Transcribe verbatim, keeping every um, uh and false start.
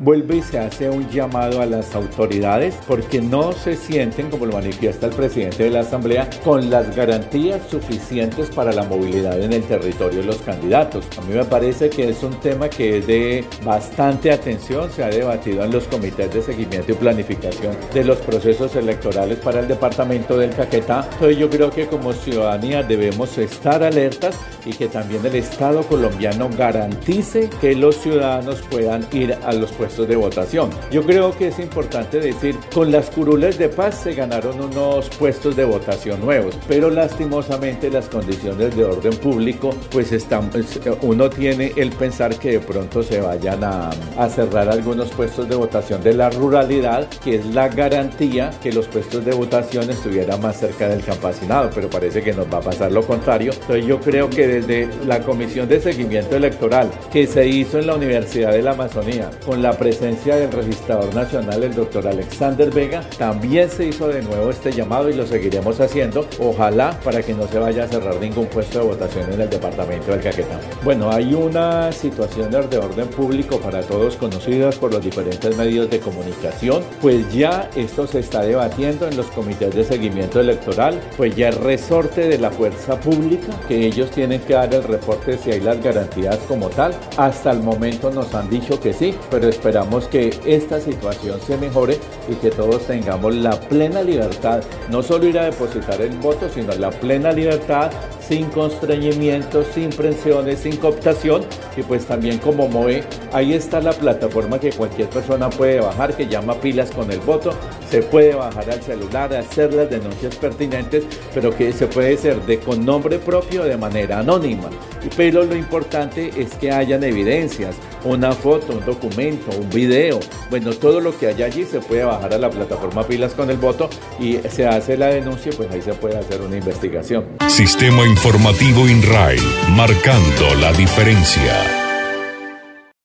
vuelve y se hace un llamado a las autoridades porque no se sienten, como lo manifiesta el presidente de la Asamblea, con las garantías suficientes para la movilidad en el territorio de los candidatos. A mí me parece que es un tema que es de bastante atención, se ha debatido en los comités de seguimiento y planificación de los procesos electorales para el departamento del Caquetá. Entonces yo creo que como ciudadanía debemos estar alertas y que también el Estado colombiano garantice que los ciudadanos puedan ir a los puestos de votación. Yo creo que es importante decir, con las curules de paz se ganaron unos puestos de votación nuevos, pero lastimosamente las condiciones de orden público, pues están, uno tiene el pensar que de pronto se vayan a, a cerrar algunos puestos de votación de la ruralidad, que es la garantía que los puestos de votación estuvieran más cerca del campesinado, pero parece que nos va a pasar lo contrario. Entonces yo creo que desde la Comisión de Seguimiento Electoral que se hizo en la Universidad de la Amazonía, con la presencia del registrador nacional, el doctor Alexander Vega, también se hizo de nuevo este llamado y lo seguiremos haciendo, ojalá para que no se vaya a cerrar ningún puesto de votación en el departamento del Caquetá. Bueno, hay unas situaciones de orden público para todos conocidas por los diferentes medios de comunicación, pues ya esto se está debatiendo en los comités de seguimiento electoral, pues ya es resorte de la fuerza pública que ellos tienen que dar el reporte de si hay las garantías como tal. Hasta el momento nos han dicho que sí, pero esperamos que esta situación se mejore y que todos tengamos la plena libertad, no solo ir a depositar el voto, sino la plena libertad, sin constreñimientos, sin presiones, sin cooptación. Y pues también como M O E, ahí está la plataforma que cualquier persona puede bajar, que llama Pilas con el Voto, se puede bajar al celular, hacer las denuncias pertinentes, pero que se puede hacer de con nombre propio de manera anónima. Pero lo importante es que hayan evidencias, una foto, un documento, un video, bueno, todo lo que haya allí se puede bajar a la plataforma Pilas con el Voto y se hace la denuncia, pues ahí se puede hacer una investigación. Sistema Informativo INRAE, marcando la diferencia.